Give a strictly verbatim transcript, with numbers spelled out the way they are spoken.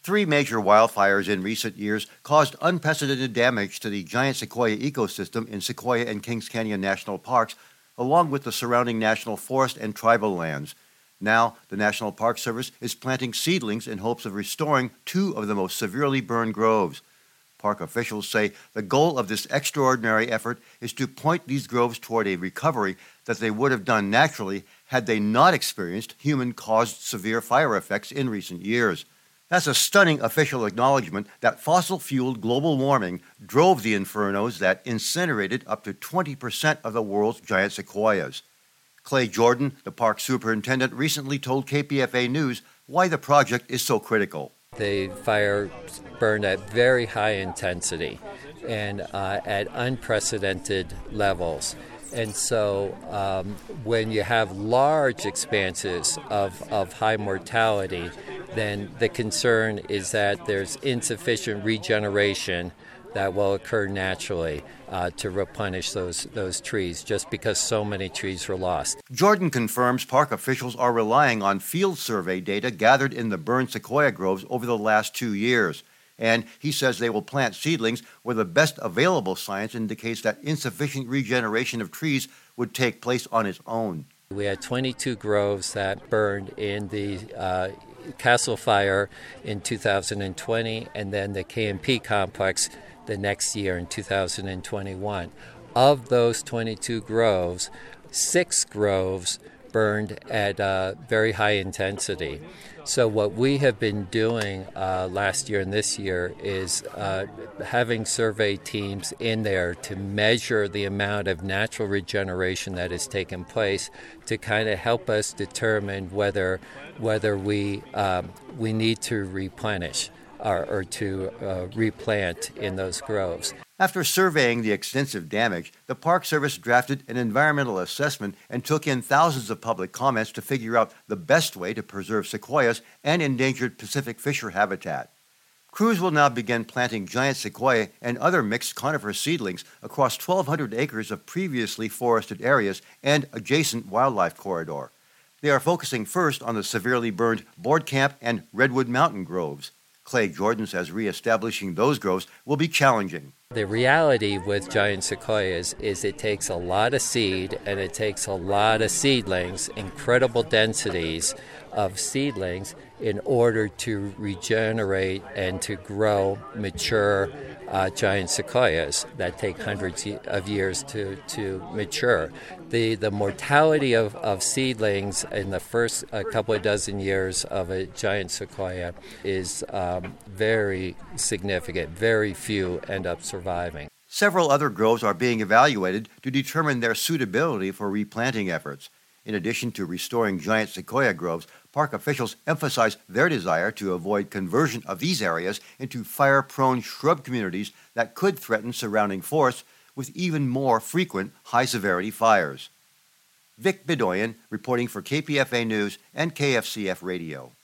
Three major wildfires in recent years caused unprecedented damage to the giant sequoia ecosystem in Sequoia and Kings Canyon National Parks, along with the surrounding national forest and tribal lands. Now, the National Park Service is planting seedlings in hopes of restoring two of the most severely burned groves. Park officials say the goal of this extraordinary effort is to point these groves toward a recovery that they would have done naturally had they not experienced human-caused severe fire effects in recent years. That's a stunning official acknowledgement that fossil-fueled global warming drove the infernos that incinerated up to twenty percent of the world's giant sequoias. Clay Jordan, the park superintendent, recently told K P F A News why the project is so critical. The fire burned at very high intensity and uh, at unprecedented levels. And so um, when you have large expanses of, of high mortality, then the concern is that there's insufficient regeneration that will occur naturally uh, to replenish those those trees just because so many trees were lost. Jordan confirms park officials are relying on field survey data gathered in the burned sequoia groves over the last two years. And he says they will plant seedlings where the best available science indicates that insufficient regeneration of trees would take place on its own. We had twenty-two groves that burned in the uh, Castle Fire in two thousand twenty, and then the K M P complex the next year in two thousand twenty-one. Of those twenty-two groves, six groves burned at uh, very high intensity. So what we have been doing uh, last year and this year is uh, having survey teams in there to measure the amount of natural regeneration that has taken place to kind of help us determine whether whether we um, we need to replenish or, or to uh, replant in those groves. After surveying the extensive damage, the Park Service drafted an environmental assessment and took in thousands of public comments to figure out the best way to preserve sequoias and endangered Pacific fisher habitat. Crews will now begin planting giant sequoia and other mixed conifer seedlings across twelve hundred acres of previously forested areas and adjacent wildlife corridor. They are focusing first on the severely burned Board Camp and Redwood Mountain groves. Clay Jordan says reestablishing those groves will be challenging. The reality with giant sequoias is it takes a lot of seed and it takes a lot of seedlings, incredible densities of seedlings in order to regenerate and to grow mature uh, giant sequoias that take hundreds of years to, to mature. The the mortality of, of seedlings in the first uh, couple of dozen years of a giant sequoia is um, very significant. Very few end up surviving. Several other groves are being evaluated to determine their suitability for replanting efforts. In addition to restoring giant sequoia groves, park officials emphasize their desire to avoid conversion of these areas into fire-prone shrub communities that could threaten surrounding forests with even more frequent high-severity fires. Vic Bedoyan reporting for K P F A News and K F C F Radio.